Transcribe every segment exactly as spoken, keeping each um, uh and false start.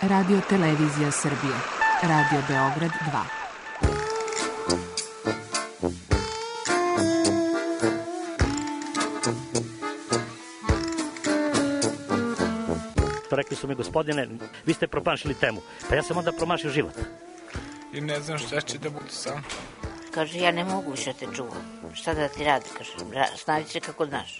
Radio Televizija Srbije. Radio Beograd dva. Rekli su mi, gospodine, vi ste promašili temu. Pa ja sam onda promašio život. I ne znam šta će da bude sam. Kaže, ja ne mogu više te čuvam. Šta da ti radi, kaže, snađi se kako znaš.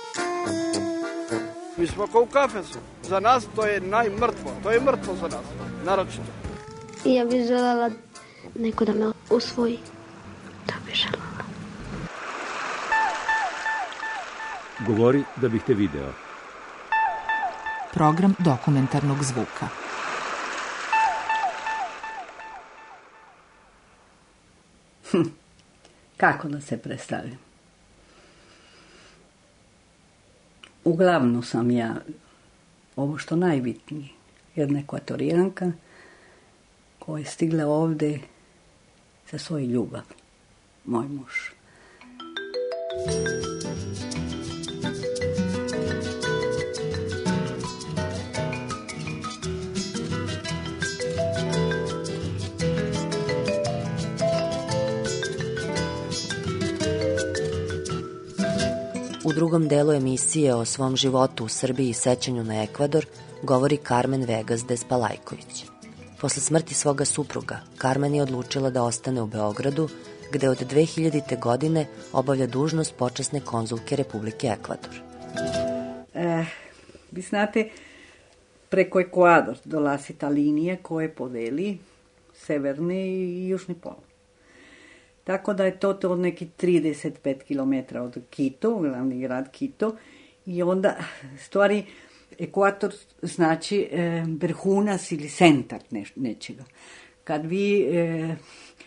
Mi smo kao u kafesu. Za nas to je najmrtvo. To je mrtvo za nas, naročito. I ja bih željela neko da me usvoji. Da bih željela. Govori da bih te video. Program dokumentarnog zvuka. Hm. Kako da se predstavim? Uglavnom sam ja, ovo što najbitnije, jedna ekvatorijanka koja je stigla ovde za svoju ljubav, moj muž. U drugom delu emisije o svom životu u Srbiji i sećanju na Ekvador govori Karmen Vegas Despalajković. Posle smrti svoga supruga, Karmen je odlučila da ostane u Beogradu, gde od dve hiljadite. godine obavlja dužnost počasne konzulke Republike Ekvador. Eh, vi znate, preko Ekvador dolazi ta linija koja podeli severni i južni pol. Tako da je to, to neki trideset pet kilometara od Quito, glavni grad Quito, i onda stvari ekvator znači e, vrhunac ili centar neš, nečega. Kad vi e,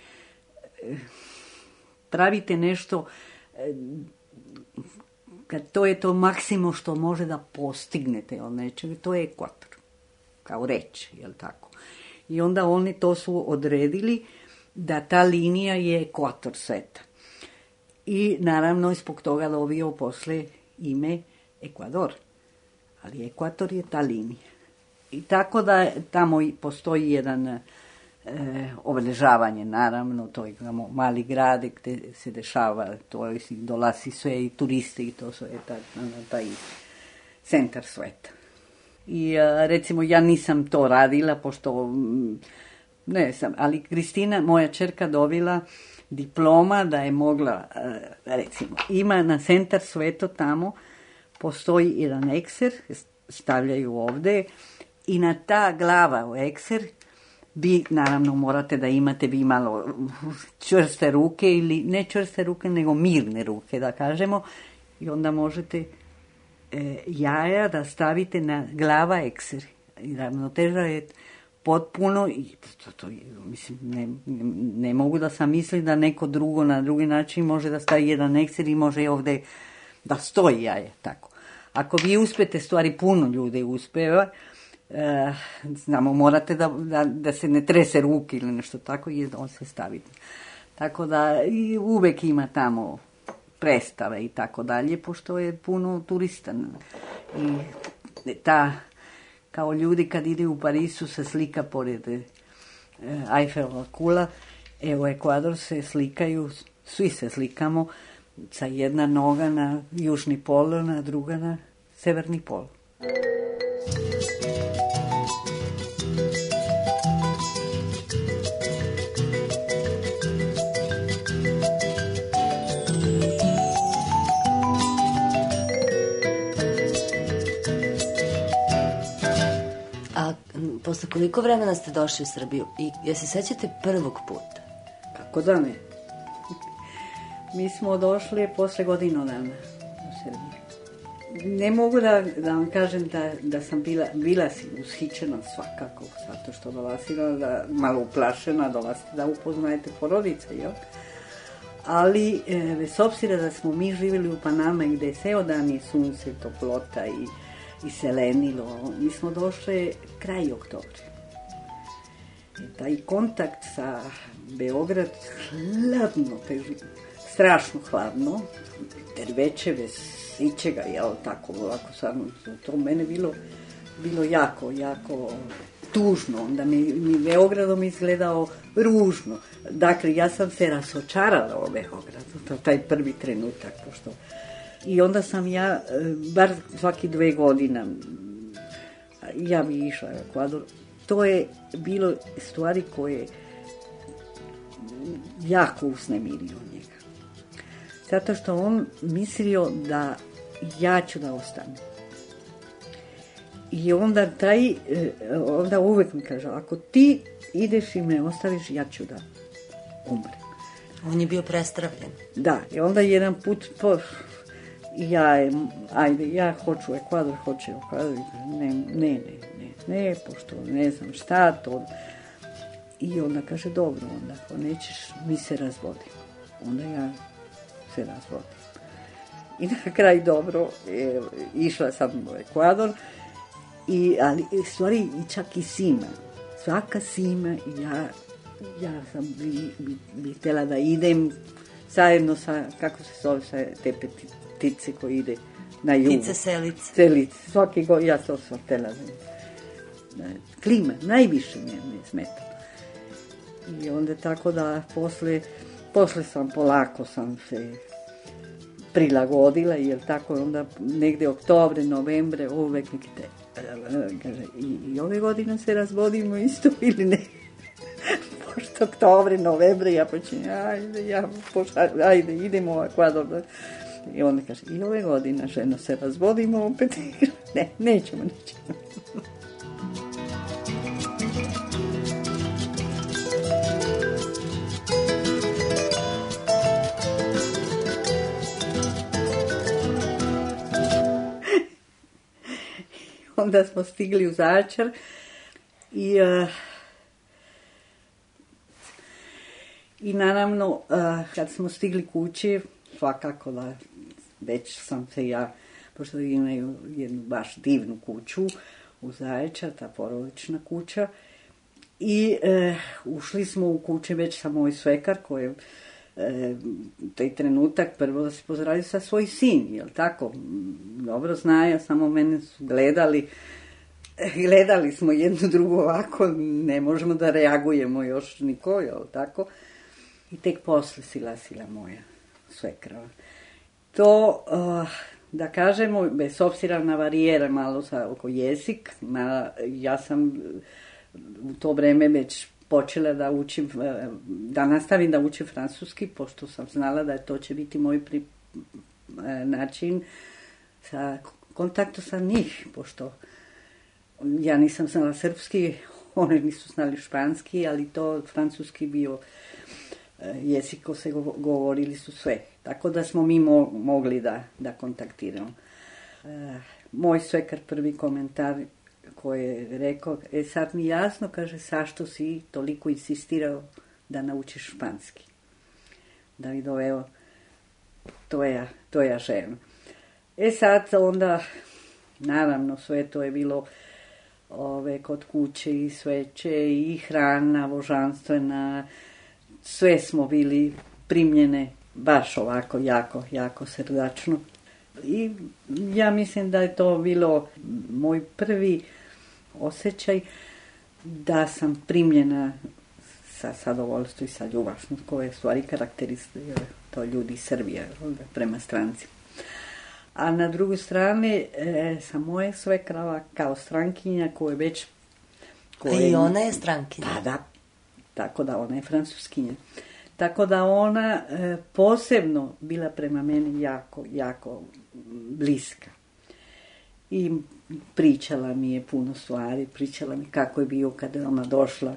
pravite nešto, e, kad to je to maksimum što može da postignete od nečega, to je ekvator, kao reč, jel tako? I onda oni to su odredili da ta linija je ekvator sveta. I naravno zbog toga dobio posle ime Ekvador. Ali ekvator je ta linija. I tako da tamo postoji jedan e, obeležavanje, naravno, to je tamo mali grad gde se dešava, to je, dolazi sve i turisti i to sve je ta, na taj centar sveta. I e, recimo ja nisam to radila, pošto ne znam, ali Kristina, moja čerka, dobila diploma da je mogla, recimo, ima na centar sveto tamo, postoji jedan ekser, stavljaju ovde i na ta glava u ekser vi, naravno, morate da imate vi malo čvrste ruke ili ne čvrste ruke, nego mirne ruke, da kažemo, i onda možete e, jaja da stavite na glava ekser. I ravnoteža je potpuno, i to, to, mislim, ne, ne mogu da sam misli da neko drugo na drugi način može da stavi jedan ekser i može ovde da stoji jaje, tako. Ako vi uspete, stvari puno ljudi uspeva, e, znamo, morate da, da, da se ne trese ruke ili nešto tako i on se stavi. Tako da i uvek ima tamo predstave i tako dalje, pošto je puno turista. I ta kao ljudi kad ide u Parizu se slika pored e, Eiffelova kula, evo Ekvador se slikaju, svi se slikamo sa jedna noga na južni pol, na druga na severni pol. Posle koliko vremena ste došli u Srbiju i jel se sećate prvog puta? Kako da ne? Mi smo došli posle godinu dana u Srbiju. Ne mogu da, da vam kažem da, da sam bila, bila si ushićena svakako, zato što dolazila, da, malo uplašena, dolazite da upoznajete porodice, jel? Ali, e, bez obzira da smo mi živjeli u Paname, gde je ceo dan je sunce, toplota i i selenilo. Mi smo došli kraj oktobra. I taj kontakt sa Beograd, hladno, strašno hladno, drveće bez ičega, jel tako, ovako samo, to mene bilo, bilo jako, jako tužno, onda mi, mi Beogradom izgledao ružno. Dakle, ja sam se razočarala o Beogradu, to taj prvi trenutak. Pošto... I onda sam ja, bar svaki dve godina, ja bi išla u Ekvador. To je bilo stvari koje jako uznemirio njega. Zato što on mislio da ja ću da ostanem. I onda taj, onda uvek mi kaže, ako ti ideš i me ostaviš, ja ću da umrem. On je bio prestravljen. Da, i onda jedan put, po, ja, ajde, ja hoću Ekvador, hoću Ekvador, ne, ne, ne, ne, ne, pošto ne znam šta to. I onda kaže, dobro, onda ako nećeš, mi se razvodimo. Onda ja se razvodim. I na kraj dobro, e, išla sam u Ekvador, i, ali stvari i čak i Sima. Svaka Sima, ja, ja sam bi, bi, bi htjela da idem zajedno sa, kako se zove, sa te ptice koji ide na jugu. Ptice selice. Selice. Svaki go, ja to sam htjela. Klima, najviše me, me smeta. I onda tako da posle, posle sam polako sam se prilagodila, jer tako onda negde oktobre, novembre, uvek nekite, kaže, i, i ove godine se razvodimo isto ili ne. Pošto oktobre, novembre, ja počinjem, ajde, ja, pošta, ajde, idemo u Ekvador. I onda kaže, i ove godine, ženo, se razvodimo opet. Ne, nećemo, nećemo. Onda smo stigli u Zaječar i, uh, i naravno uh, kad smo stigli kući, svakako da već sam se ja, pošto imaju jednu baš divnu kuću u Zaječar, ta porodična kuća, i uh, ušli smo u kuće već sa moj svekar koji taj trenutak prvo da se pozdravio sa svoj sin, jel tako? Dobro znaja, samo mene su gledali, gledali smo jedno drugo ovako, ne možemo da reagujemo još niko, jel tako? I tek posle silasila moja svekrava. To, uh, da kažemo, bez obzira na varijere malo sa, oko jezik, ma, ja sam u to vreme već počela da učim, da nastavim da učim francuski, pošto sam znala da to će biti moj pri, način sa kontaktu sa njih, pošto ja nisam znala srpski, oni nisu znali španski, ali to francuski bio jezik ko se govorili su sve. Tako da smo mi mo, mogli da, da kontaktiramo. Moj svekar prvi komentar koji je rekao, e sad mi jasno, kaže, zašto si toliko insistirao da naučiš španski. Da mi doveo tvoja, tvoja žena. E sad onda, naravno, sve to je bilo ove, kod kuće i sveće i hrana božanstvena, sve smo bili primljene baš ovako, jako, jako srdačno. I ja mislim da je to bilo moj prvi osjećaj da sam primljena sa zadovoljstvom i sa ljubavstvom, koje je stvari karakteristike to ljudi Srbije prema strancima. A na drugu strane, e, sa moje svekrava kao strankinja koja je već... Koje, I ona je strankinja. Pa da, tako da ona je francuskinja. Tako da ona e, posebno bila prema meni jako, jako bliska. I pričala mi je puno stvari, pričala mi kako je bio kada je ona došla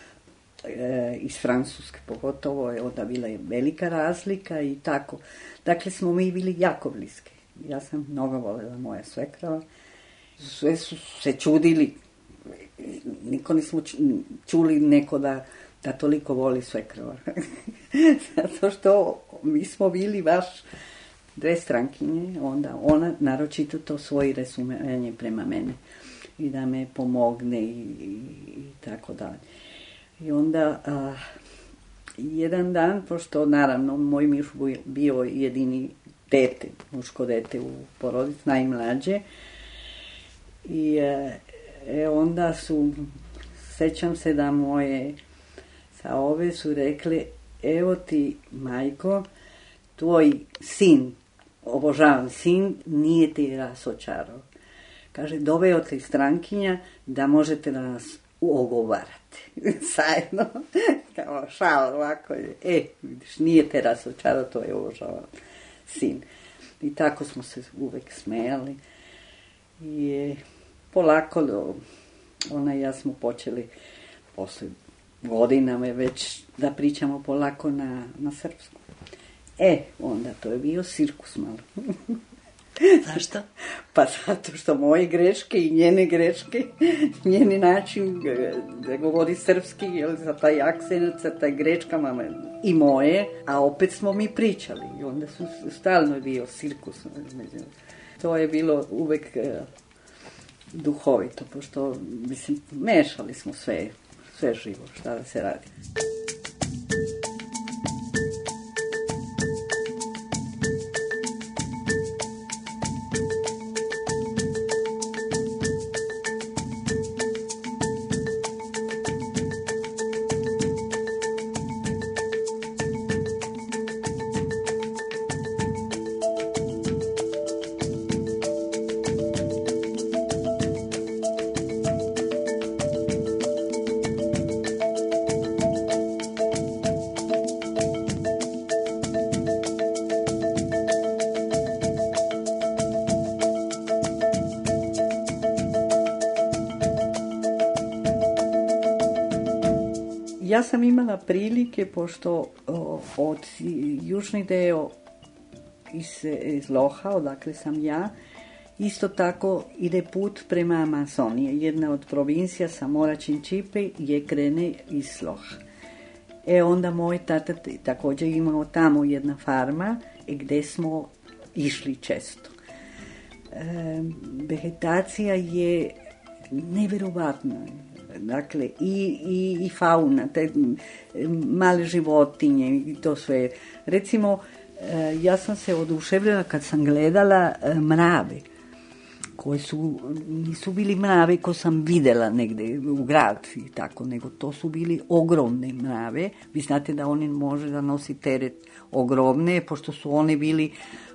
e, iz Francuske, pogotovo je onda bila je velika razlika i tako. Dakle, smo mi bili jako bliske. Ja sam mnogo voljela moja svekrava. Sve su se čudili. Niko nismo čuli neko da, da toliko voli svekrava. Zato što mi smo bili baš dve strankinje, onda ona naročito to svoje razumevanje prema mene i da me pomogne i, i, i tako dalje. I onda a, jedan dan, pošto naravno moj miš bio jedini dete, muško dete u porodici, najmlađe, i e, onda su sećam se da moje sa ove su rekli, evo ti, majko, tvoj sin, obožavam sin, nije ti razočarao. Kaže, doveo te strankinja da možete da nas ogovarati. Zajedno, kao šal ovako. E, vidiš, nije te razočarao, to je obožavam sin. I tako smo se uvek smejali. I polako, ona i ja smo počeli posle godinama već da pričamo polako na, na srpskom. E, onda to je bio cirkus malo. Zašto? Pa zato što moje greške i njene greške, njeni način da govori srpski, jel, za taj akcent, za taj greškama i moje, a opet smo mi pričali i onda su stalno bio cirkus. To je bilo uvek duhovito, pošto, mislim, mešali smo sve, sve živo, šta da se radi. Ja sam imala prilike, pošto o, od južni deo iz, iz Loha, odakle sam ja, isto tako ide put prema Amazonije. Jedna od provincija Samora Činčipe je krene iz Loha. E onda moj tata također imao tamo jedna farma gdje smo išli često. E, vegetacija je nevjerovatna. Dakle, i, i, i fauna, te male životinje i to sve. Recimo, ja sam se oduševljala kad sam gledala mrave, koji su, nisu bili mrave ko sam videla negdje u grad i tako, nego to su bili ogromne mrave. Vi znate da oni može da nosi teret ogromne, pošto su oni bili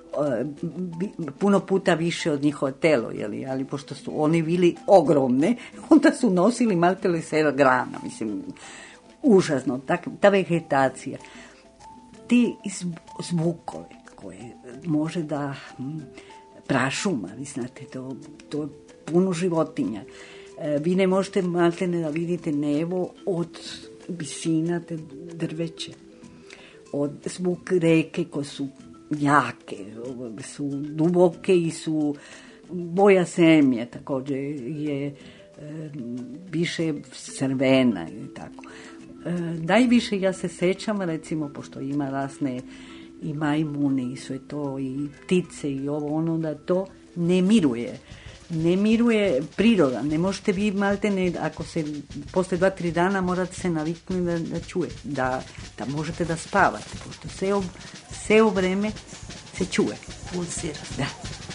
puno puta više od njihovo telo, jeli? Ali pošto su oni bili ogromne, onda su nosili maltele sedam grana, mislim, užasno, ta, ta vegetacija, ti zvukove koje može da prašuma, vi znate, to, to je puno životinja. E, vi ne možete maltene da vidite nebo od visina te drveće, od zvuk reke koje su jake, su duboke i su boja zemlje također je e, više crvena i tako. E, najviše ja se sećam, recimo, pošto ima razne i majmune i sve to, i ptice i ovo ono, da to ne miruje. Ne miruje priroda. Ne možete vi maltene, ako se posle dva, tri dana morate se naviknuti da, da čuje, da, da možete da spavate, pošto sve, sve u vreme se čuje. Pulsira. Da.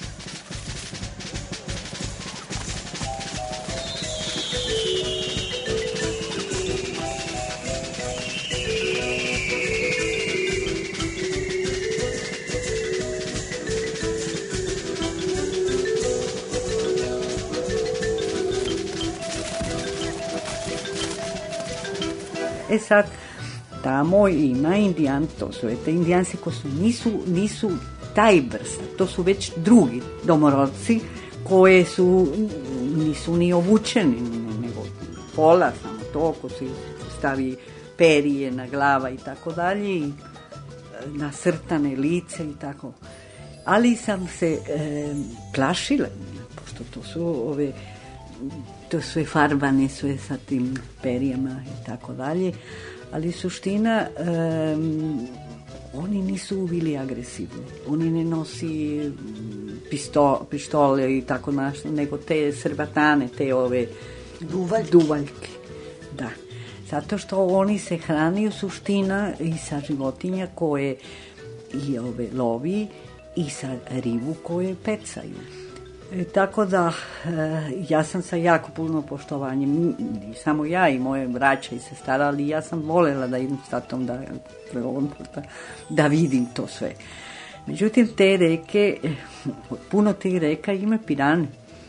E sad, tamo ima indijan, to su te indijanci koji su, nisu, nisu taj vrsta, to su već drugi domorodci koje su, nisu ni obučeni, nego pola, samo to, ko se stavi perije na glava i tako dalje, i nasrtane lice i tako. Ali sam se e, plašila, pošto to su ove, to sve farbane, sve sa tim perijama i tako dalje, ali suština, um, oni nisu bili agresivni, oni ne nosi pisto, pištole i tako nešto, nego te srbatane, te ove duvaljke. duvaljke. Da, zato što oni se hrani suština i sa životinja koje i ove lovi i sa ribu koje pecaju. E, tako da e, ja sam sa jako puno poštovanjem, i samo ja i moje braće i sestara, ali ja sam voljela da idem s tatom da, da, da vidim to sve. Međutim, te reke, puno tih reka ima pirane.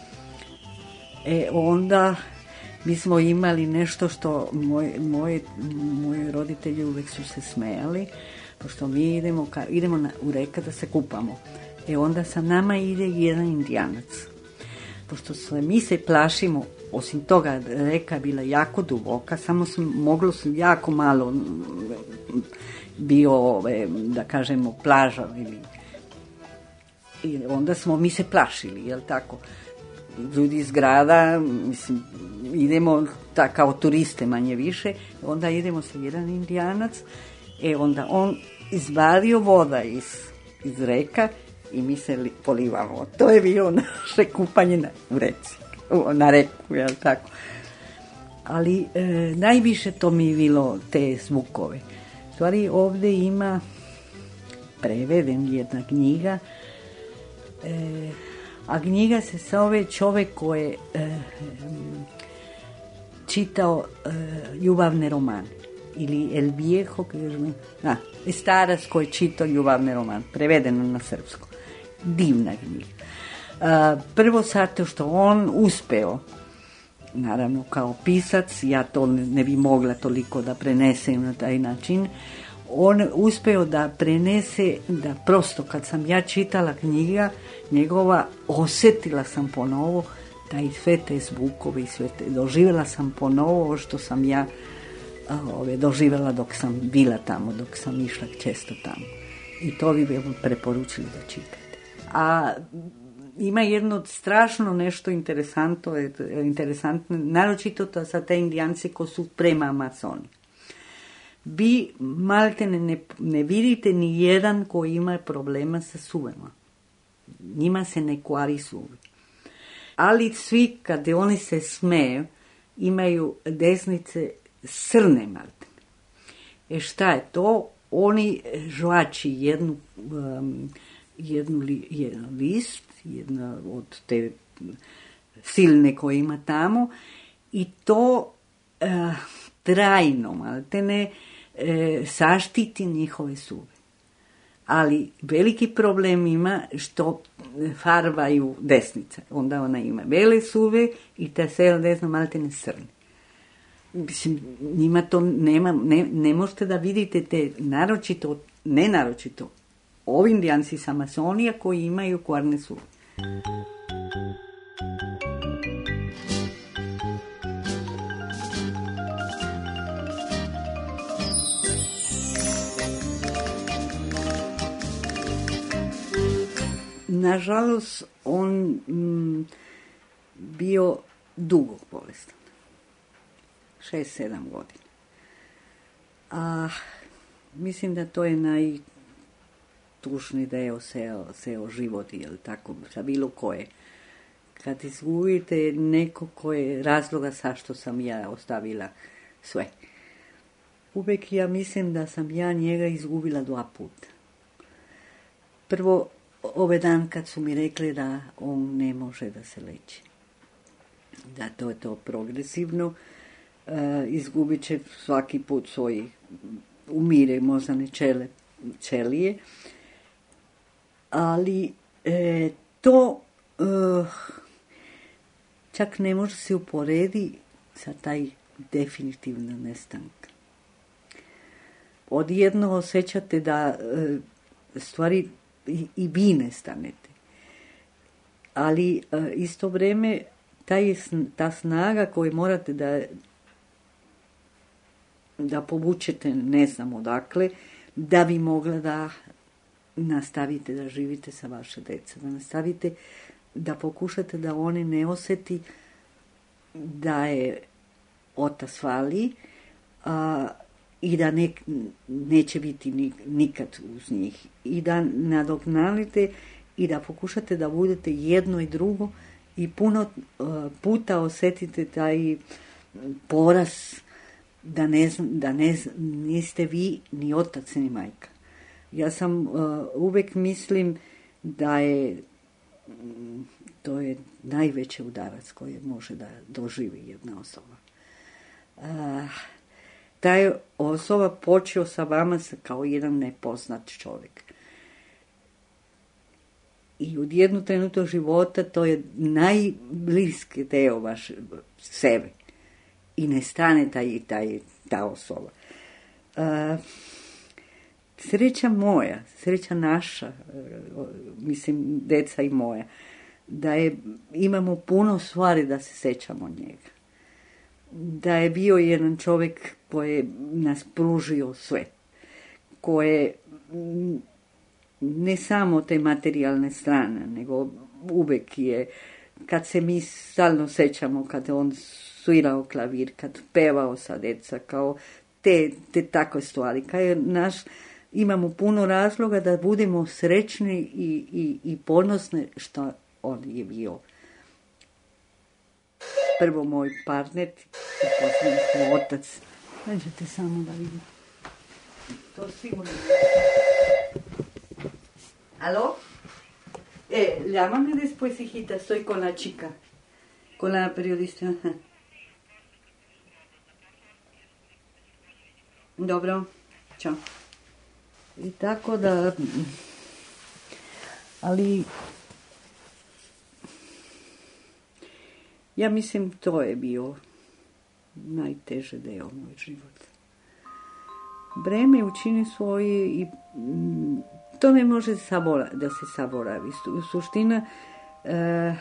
E onda mi smo imali nešto što moj, moje, moji roditelji uvijek su se smejali, pošto mi idemo, idemo na, u reka da se kupamo. E onda sa nama ide jedan Indijanac. Pošto se, mi se plašimo, osim toga reka bila jako duboka, samo sam, moglo sam jako malo bio, da kažemo, plaža. Ili, i onda smo mi se plašili, jel tako? Ljudi iz grada, mislim, idemo ta, kao turiste manje više, onda idemo sa jedan Indijanac, e onda on izvadio voda iz, iz reka i mi se li, polivamo. To je bilo naše kupanje na, u reci, na reku, jel tako? Ali e, najviše to mi je bilo te zvukove. U stvari ovdje ima preveden jedna knjiga, e, a knjiga se zove Čovjek koji je e, čitao e, ljubavne romane. Ili El Viejo, a, starac koji je čitao ljubavne romane, prevedeno na srpsko. Divna knjiga. A, prvo zato što on uspeo, naravno kao pisac, ja to ne, ne bi mogla toliko da prenesem na taj način, on uspeo da prenese, da prosto kad sam ja čitala knjiga njegova, osjetila sam ponovo taj sve te zvukove i sve te, doživjela sam ponovo što sam ja ove, doživjela dok sam bila tamo, dok sam išla često tamo. I to bi vam preporučili da čitate. A ima jedno strašno nešto interesantno, interesantno naročito to sa te Indijanci koji su prema Amazoni. Vi malte ne, ne vidite ni jedan koji ima problema sa suvema. Njima se ne kvari suvi. Ali svi kad oni se smeju imaju desnice srne malte. E šta je to? Oni žvači jednu, um, jednu li, jedan list, jedna od te silne koje ima tamo i to uh, trajno maltene e, saštiti njihove suve. Ali veliki problem ima što farbaju desnice. Onda ona ima bele suve i ta sela desna maltene crne. Mislim, njima to nema, ne, ne možete da vidite te naročito, ne naročito, ovi Indijanci sa Amazonija koji imaju kvarne suve. Nažalost, on m, bio dugo bolestan. Šest, sedam godina. A mislim da to je najtužniji deo seo, seo život, jel tako, sa bilo koje. Kad izgubite neko koje razloga zašto sam ja ostavila sve. Uvijek ja mislim da sam ja njega izgubila dva puta. Prvo, ove dan kad su mi rekli da on ne može da se leči. Da to je to progresivno. Uh, izgubit će svaki put svoj umire moždane čele, ćelije. Ali e, to uh, čak ne može se uporedi sa taj definitivno nestanka. Odjedno osjećate da uh, stvari i, i vi nestanete. Ali uh, isto vreme taj, ta snaga koju morate da da povučete ne znam odakle, da bi mogla da nastavite da živite sa vaše djece, da nastavite da pokušate da oni ne osjeti da je otac fali a, i da ne, neće biti nikad uz njih. I da nadoknadite i da pokušate da budete jedno i drugo i puno a, puta osjetite taj poraz da, ne, da ne, niste vi ni otac ni majka. Ja sam uh, uvijek mislim da je to je najveći udarac koji može da doživi jedna osoba. A, taj osoba počeo sa vama kao jedan nepoznat čovjek. I u jednu trenutu života to je najbliski deo vaš sebe. I nestane taj, taj, ta osoba. A, sreća moja, sreća naša, mislim, deca i moja, da je, imamo puno stvari da se sećamo njega. Da je bio jedan čovjek koji je nas pružio sve. Koje ne samo te materijalne strane, nego uvijek je, kad se mi stalno sećamo, kad on svirao klavir, kad pevao sa deca, kao te, te takve stvari. Kad je naš, imamo puno razloga da budemo srećni i, i, i ponosni što on je bio. Prvo moj partner i posljednji moj otac. Neđete samo da vidim. To sigurno. Alo? Eh, llámame después, hijita, estoy con la chica, con la periodista. Ajá. Dobro, čao. I tako da, ali ja mislim to je bio najteži deo moj život. Vreme učini svoje i to ne može sabora, da se saboravi. U suština, uh,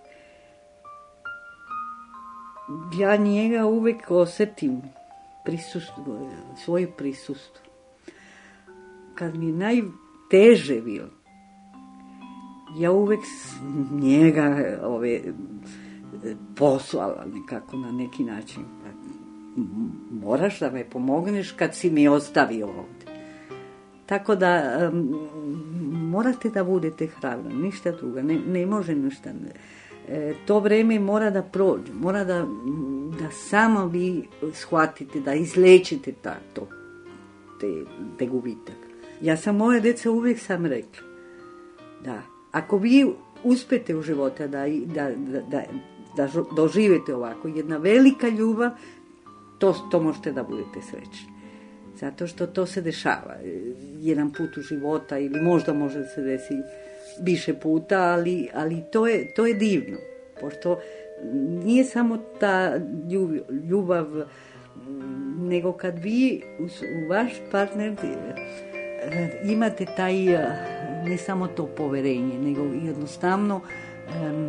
ja njega uvijek osjetim prisustvo, svoje prisustvo. Kad mi je najteže bilo, ja uvijek njega ove, poslala nekako na neki način. Moraš da me pomogneš kad si mi ostavio ovdje. Tako da um, morate da budete hrabri, ništa druga, ne, ne može ništa. E, to vreme mora da prođe, mora da, da samo vi shvatite, da izlečite ta, to, te, te gubitak. Ja sam moje djeca uvijek sam rekla, da ako vi uspete u života da, da, da, da, da doživite ovako jedna velika ljubav, to, to možete da budete srećni. Zato što to se dešava jedan put u života ili možda može da se desi više puta, ali, ali to, je, to je divno. Pošto nije samo ta ljubav, nego kad vi u, u vaš partner imate taj, ne samo to poverenje, nego jednostavno um,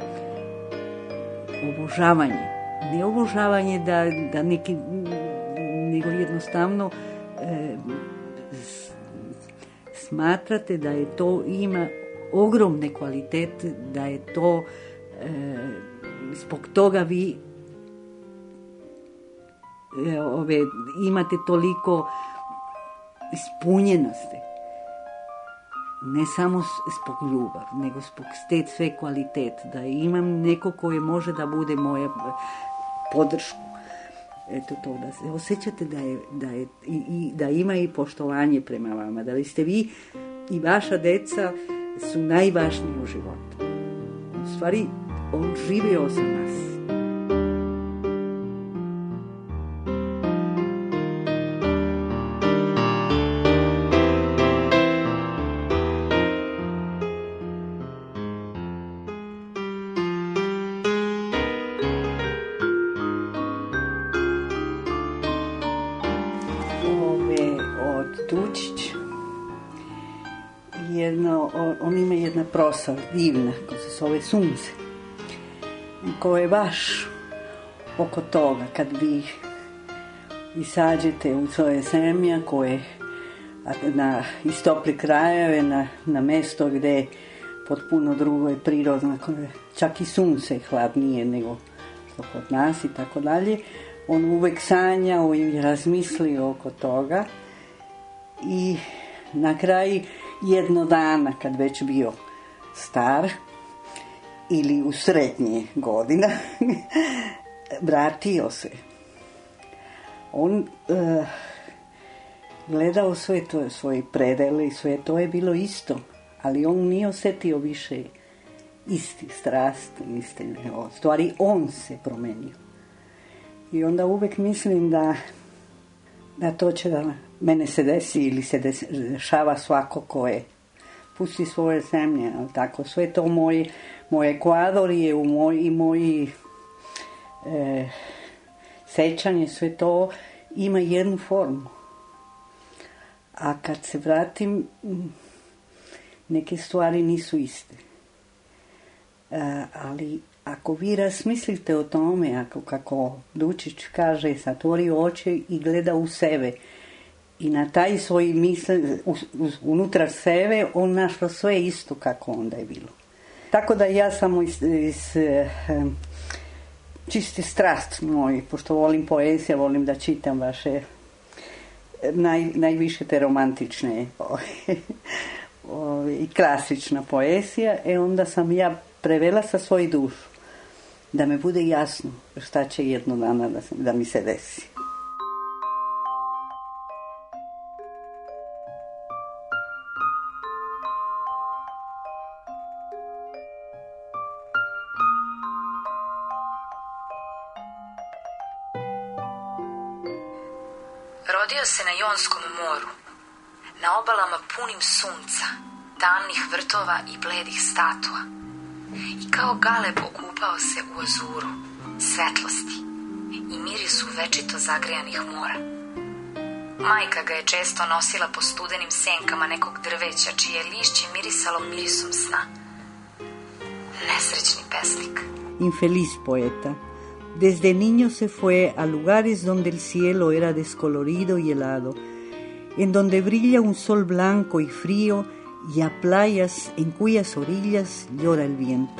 obožavanje. Ne obožavanje da, da neki, nego jednostavno e, smatrate da je to ima ogromne kvalitete, da je to e, zbog toga vi e, ove, imate toliko ispunjenosti. Ne samo zbog ljubav, nego zbog te sve kvalitete. Da imam neko koje može da bude moja podršku. Eto to, da se osjećate da, je, da, je, i, i, da ima i poštovanje prema vama. Da li ste vi i vaša deca su najvažniji u životu. U stvari, on živio sa nas. On ima jedna prosa divna koja se zove Sunce, koja je baš oko toga kad vi izađete u svoje zemlje koje na istopli krajeve, na, na mesto gdje potpuno drugo je prirodno, čak i sunce hladnije nego što kod nas i tako dalje. On uvijek sanjao i razmislio oko toga i na kraju jedno dana, kad već bio star ili u srednje godina, vratio se. On uh, gledao sve to, svoje predele i sve to je bilo isto, ali on nije osjetio više isti strast, isti, u stvari on se promenio. I onda uvijek mislim da, da to će da mene se desi ili se dešava svako ko je pusti svoje zemlje, ali tako, sve to moj, moj Ekvador je u moj, i moji e, sećanje, sve to ima jednu formu. A kad se vratim, neke stvari nisu iste. E, ali ako vi razmislite o tome, ako kako Dučić kaže, zatvori oči i gleda u sebe, i na taj svoj misl, unutar sebe, on našao sve isto kako onda je bilo. Tako da ja samo iz, iz čiste strast moj, pošto volim poezija, volim da čitam vaše naj, najviše te romantične i klasična poezija, e onda sam ja prevela sa svoju dušu, da me bude jasno šta će jedno dana da, da mi se desi. Rodio se na Jonskom moru, na obalama punim sunca, tamnih vrtova i bledih statua. I kao galeb okupao se u azuru, svetlosti i mirisu večito zagrejanih mora. Majka ga je često nosila po studenim senkama nekog drveća, čije je lišće mirisalo mirisom sna. Nesrećni pesnik. Infeliz poeta. Desde niño se fue a lugares donde el cielo era descolorido y helado, en donde brilla un sol blanco y frío, y a playas en cuyas orillas llora el viento.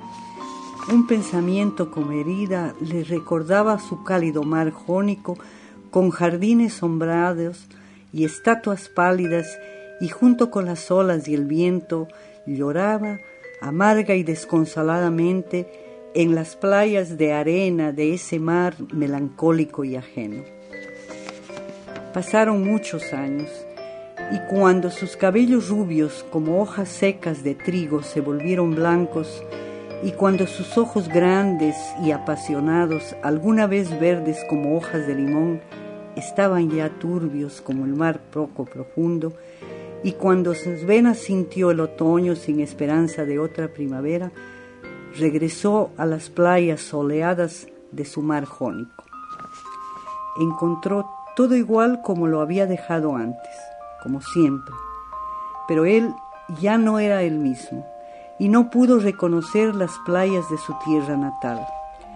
Un pensamiento como herida le recordaba su cálido mar jónico, con jardines sombrados y estatuas pálidas, y junto con las olas y el viento lloraba amarga y desconsoladamente en las playas de arena de ese mar melancólico y ajeno. Pasaron muchos años, y cuando sus cabellos rubios como hojas secas de trigo se volvieron blancos, y cuando sus ojos grandes y apasionados, alguna vez verdes como hojas de limón, estaban ya turbios como el mar poco profundo, y cuando sus venas sintió el otoño sin esperanza de otra primavera, regresó a las playas soleadas de su mar jónico. Encontró todo igual como lo había dejado antes, como siempre, pero él ya no era el mismo y no pudo reconocer las playas de su tierra natal.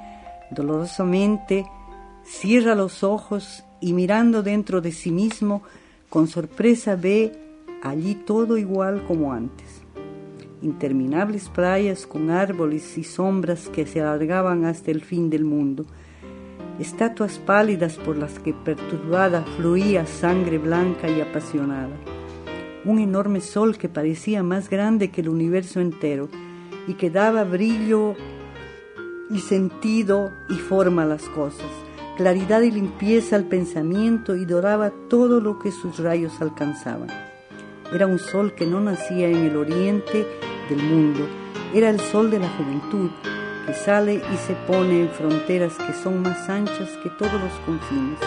Dolorosamente cierra los ojos y mirando dentro de sí mismo, con sorpresa ve allí todo igual como antes. Interminables playas con árboles y sombras que se alargaban hasta el fin del mundo, estatuas pálidas por las que perturbada fluía sangre blanca y apasionada, un enorme sol que parecía más grande que el universo entero y que daba brillo y sentido y forma a las cosas, claridad y limpieza al pensamiento, y doraba todo lo que sus rayos alcanzaban. Era un sol que no nacía en el oriente del mundo, era el sol de la juventud, que sale y se pone en fronteras que son más anchas que todos los confines.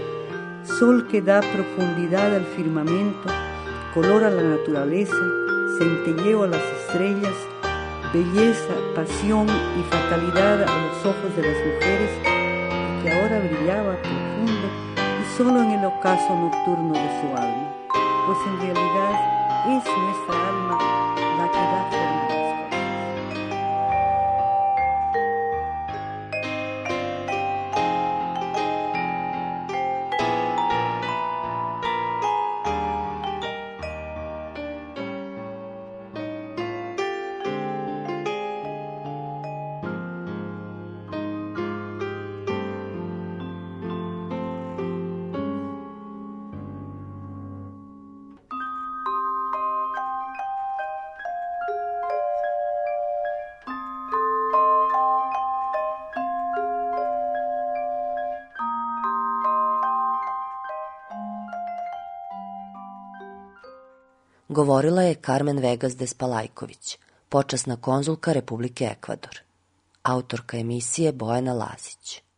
Sol que da profundidad al firmamento, color a la naturaleza, centelleo a las estrellas, belleza, pasión y fatalidad a los ojos de las mujeres, y que ahora brillaba profundo y solo en el ocaso nocturno de su alma. Pues en realidad es nuestra alma la que da forma a las cosas. Govorila je Karmen Vegas Despalajković, počasna konzulka Republike Ekvador. Autorka emisije Bojana Lazić.